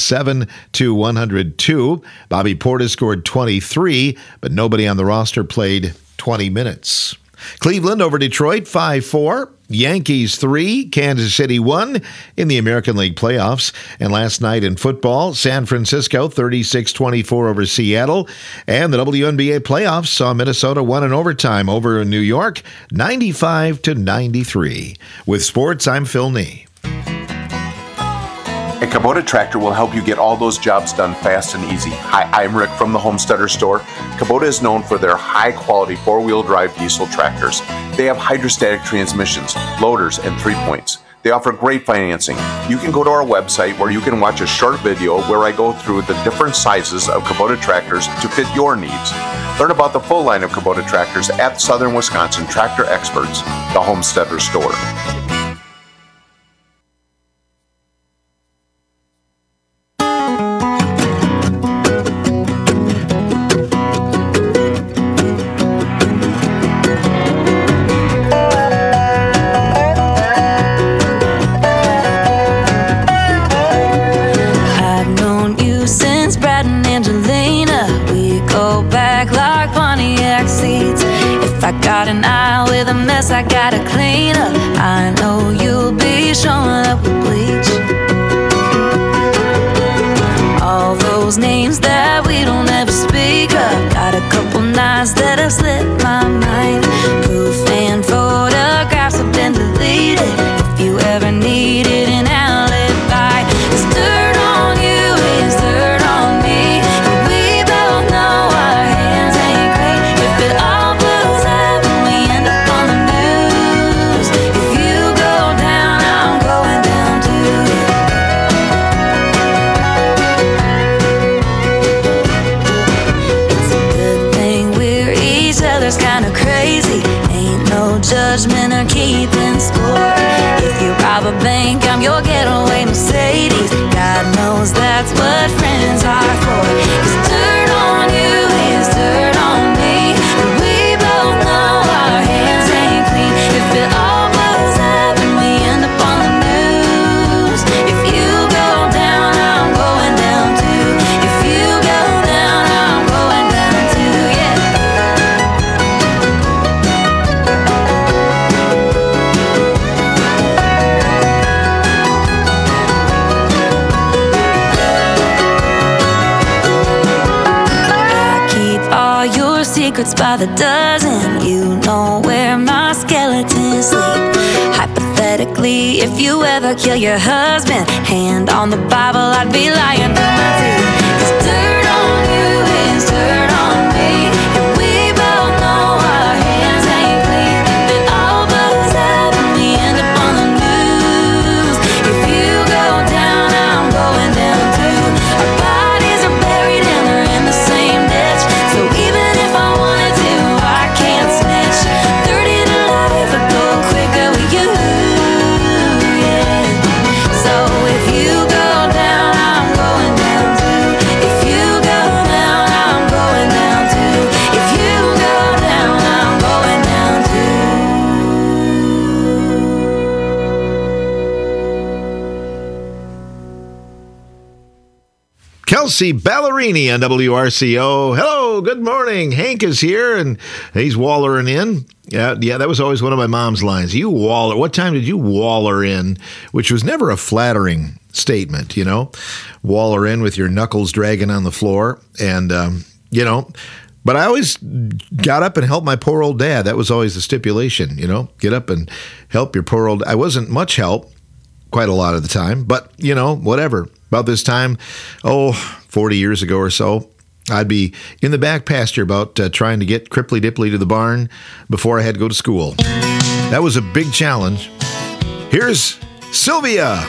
107-102. Bobby Portis scored 23, but nobody on the roster played 20 minutes. Cleveland over Detroit 5-4. Yankees 3, Kansas City 1 in the American League playoffs. And last night in football, San Francisco 36-24 over Seattle. And the WNBA playoffs saw Minnesota win in overtime over New York 95-93. With sports, I'm Phil Nee. A Kubota tractor will help you get all those jobs done fast and easy. Hi, I'm Rick from the Homesteader Store. Kubota is known for their high-quality four-wheel drive diesel tractors. They have hydrostatic transmissions, loaders, and 3-points. They offer great financing. You can go to our website where you can watch a short video where I go through the different sizes of Kubota tractors to fit your needs. Learn about the full line of Kubota tractors at Southern Wisconsin Tractor Experts, the Homesteader Store. Got an eye with a mess I gotta clean up. I know you'll be showing up with bleach. All those names that we don't ever speak of. Got a couple nights that have slipped my mind. Proof and photographs have been deleted. If you ever needed an alibi, it's dirt on you, it's dirt on me. And we both know our hands ain't clean. If it all blows up and we end up on the news, if you go down, I'm going down too. It's a good thing we're each other's kind of crazy. Ain't no judgment or keeping score. If you rob a bank, I'm your getaway Mercedes. God knows that's what friends are for. It's dirt on you, it's dirt on me. And we both know our hands ain't clean. If it all blows up and we end up on the news, if you go down, I'm going down too. If you go down, I'm going down too, yeah. I keep all your secrets by the dozen. You know where my skeletons sleep. Hypothetically, if you ever kill your husband, hand on the Bible, I'd be lying through my teeth. It's dirt on you, it's dirt on me. And we both know our hands ain't clean. If it all blows up and we end up on the news, if you go down, I'm going down too. Our bodies are buried and they're in the same ditch. So even if I wanted to, I can't snitch. 30 to life would go quicker with you, yeah. So if you go down, I'm going down too. If you go down, I'm going down too. If you go down, I'm going down Kelsey Ballerini on WRCO. Hello, good morning. Hank is here, and he's wallering in. Yeah, that was always one of my mom's lines. You waller. What time did you waller in? Which was never a flattering statement, you know. Waller in with your knuckles dragging on the floor. And, you know, but I always got up and helped my poor old dad. That was always the stipulation, you know. Get up and help your poor old... I wasn't much help quite a lot of the time, but, you know, whatever. About this time, 40 years ago or so, I'd be in the back pasture about trying to get Cripply Dipply to the barn before I had to go to school. That was a big challenge. Here's Sylvia.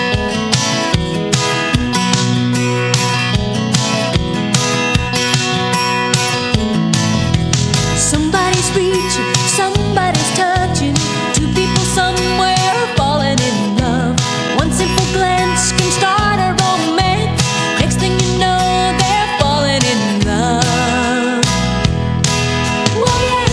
Somebody's reaching, somebody's touching. Two people somewhere falling in love. One simple glance can start a romance. Next thing you know, they're falling in love. Whoa, yeah.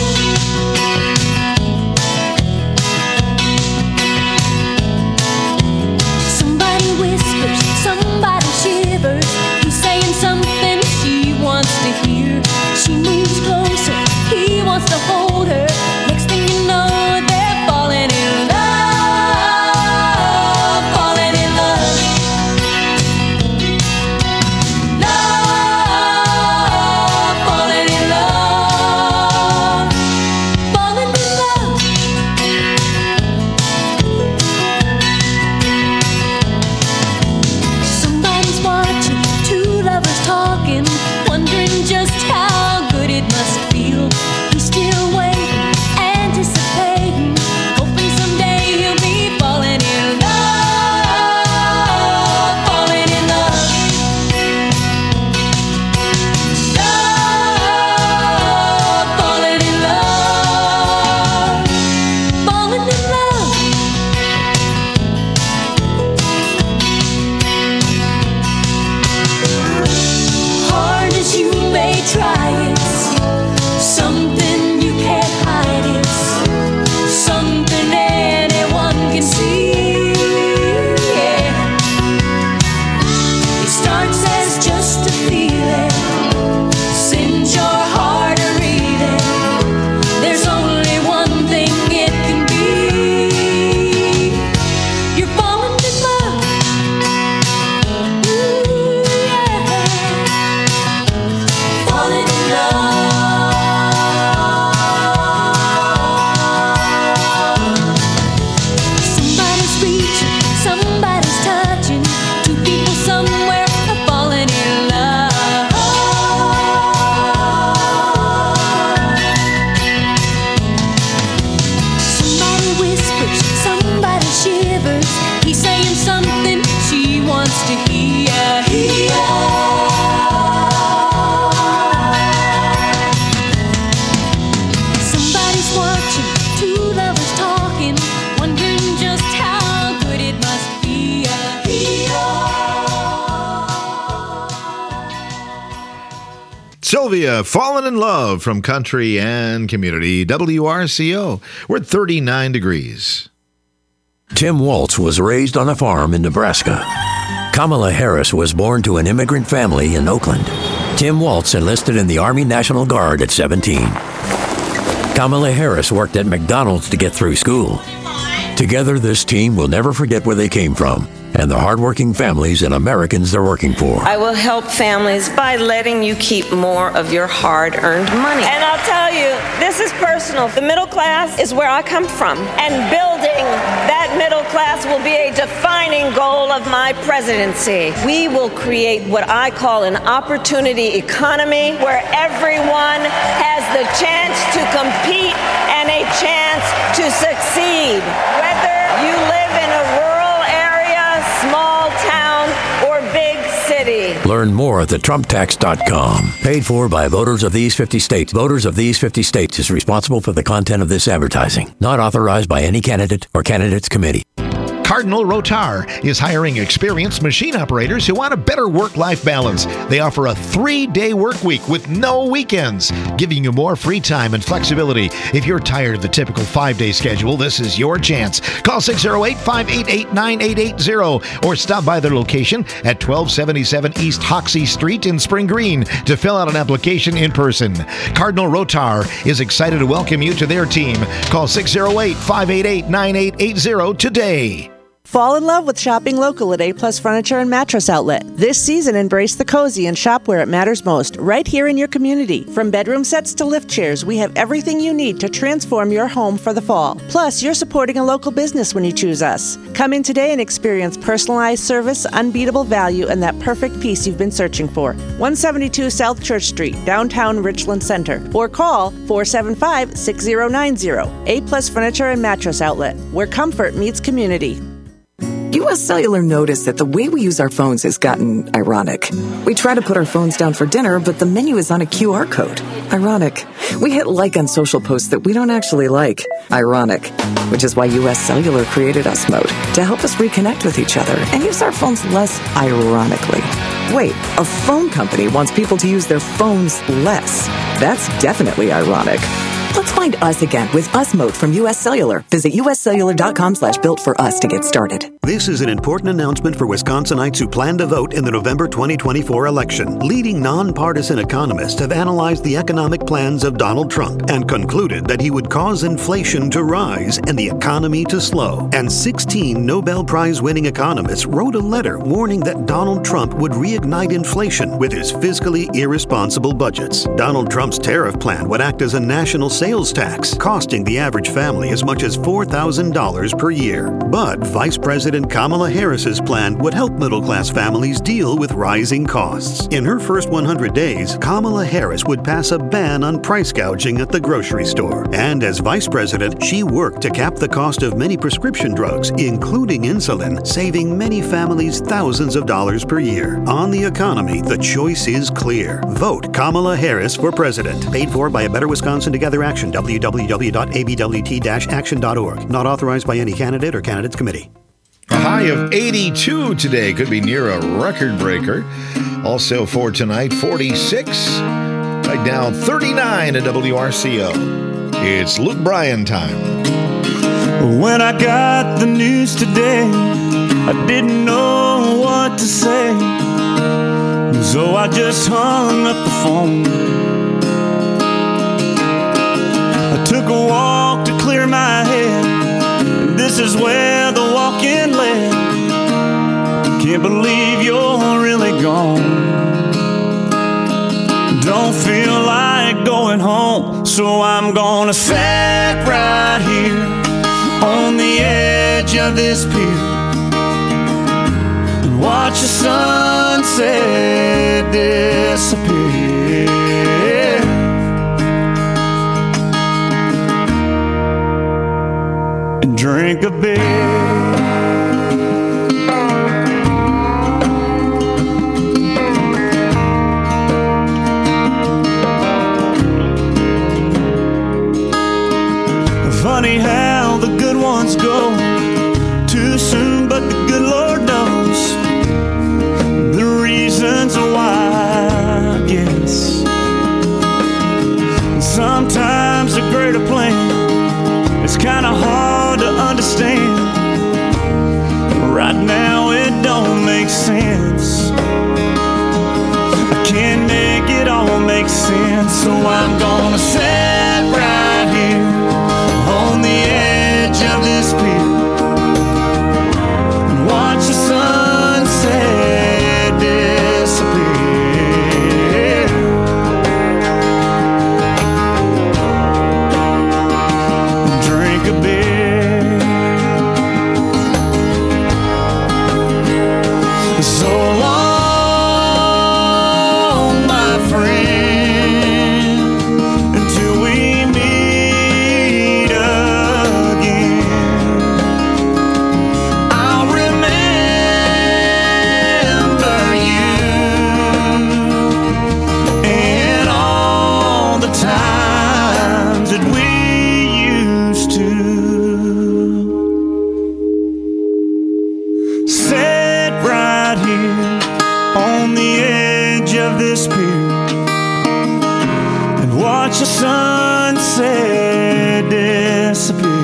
Sylvia, Fallen in Love from Country and Community, WRCO. We're at 39 degrees. Tim Waltz was raised on a farm in Nebraska. Kamala Harris was born to an immigrant family in Oakland. Tim Waltz enlisted in the Army National Guard at 17. Kamala Harris worked at McDonald's to get through school. Together, this team will never forget where they came from and the hardworking families and Americans they're working for. I will help families by letting you keep more of your hard-earned money. And I'll tell you, this is personal. The middle class is where I come from, and building that middle class will be a defining goal of my presidency. We will create what I call an opportunity economy where everyone has the chance to compete and a chance to succeed. Whether you live in a rural area, small town, or big city. Learn more at thetrumptax.com. Paid for by voters of these 50 states. Voters of these 50 states is responsible for the content of this advertising. Not authorized by any candidate or candidates committee. Cardinal Rotar is hiring experienced machine operators who want a better work-life balance. They offer a 3-day work week with no weekends, giving you more free time and flexibility. If you're tired of the typical 5-day schedule, this is your chance. Call 608-588-9880 or stop by their location at 1277 East Hoxie Street in Spring Green to fill out an application in person. Cardinal Rotar is excited to welcome you to their team. Call 608-588-9880 today. Fall in love with shopping local at A-Plus Furniture and Mattress Outlet. This season, embrace the cozy and shop where it matters most, right here in your community. From bedroom sets to lift chairs, we have everything you need to transform your home for the fall. Plus, you're supporting a local business when you choose us. Come in today and experience personalized service, unbeatable value, and that perfect piece you've been searching for. 172 South Church Street, downtown Richland Center. Or call 475-6090. A-Plus Furniture and Mattress Outlet, where comfort meets community. U.S. Cellular noticed that the way we use our phones has gotten ironic. We try to put our phones down for dinner, but the menu is on a QR code. Ironic. We hit like on social posts that we don't actually like. Ironic. Which is why U.S. Cellular created Us Mode, to help us reconnect with each other and use our phones less ironically. Wait, a phone company wants people to use their phones less. That's definitely ironic. Let's find us again with Us Mode from U.S. Cellular. Visit uscellular.com/built-for-us to get started. This is an important announcement for Wisconsinites who plan to vote in the November 2024 election. Leading nonpartisan economists have analyzed the economic plans of Donald Trump and concluded that he would cause inflation to rise and the economy to slow. And 16 Nobel Prize-winning economists wrote a letter warning that Donald Trump would reignite inflation with his fiscally irresponsible budgets. Donald Trump's tariff plan would act as a national sales tax, costing the average family as much as $4,000 per year. But Vice President Kamala Harris's plan would help middle-class families deal with rising costs. In her first 100 days, Kamala Harris would pass a ban on price gouging at the grocery store. And as Vice President, she worked to cap the cost of many prescription drugs, including insulin, saving many families thousands of dollars per year. On the economy, the choice is clear. Vote Kamala Harris for president. Paid for by A Better Wisconsin Together Action, www.abwt-action.org. Not authorized by any candidate or candidates committee. A high of 82 today. Could be near a record breaker. Also for tonight, 46. Right now, 39 at WRCO. It's Luke Bryan time. When I got the news today, I didn't know what to say. So I just hung up the phone. I took a walk to clear my head, and this is where the walk-in led. Can't believe you're really gone. Don't feel like going home, so I'm gonna sit right here on the edge of this pier and watch the sunset disappear. And drink a beer. Funny how the good ones go too soon, but the good Lord knows the reasons why, I guess. It's kind of hard to understand. Right now it don't make sense. I can't make it all make sense. So I'm gonna sit right here on the edge of this pier and watch the sunset disappear. Drink a beer. So long, my friend, until we meet again. I'll remember you and all the times that we used to. Sit right here on the edge of this pier and watch the sunset disappear.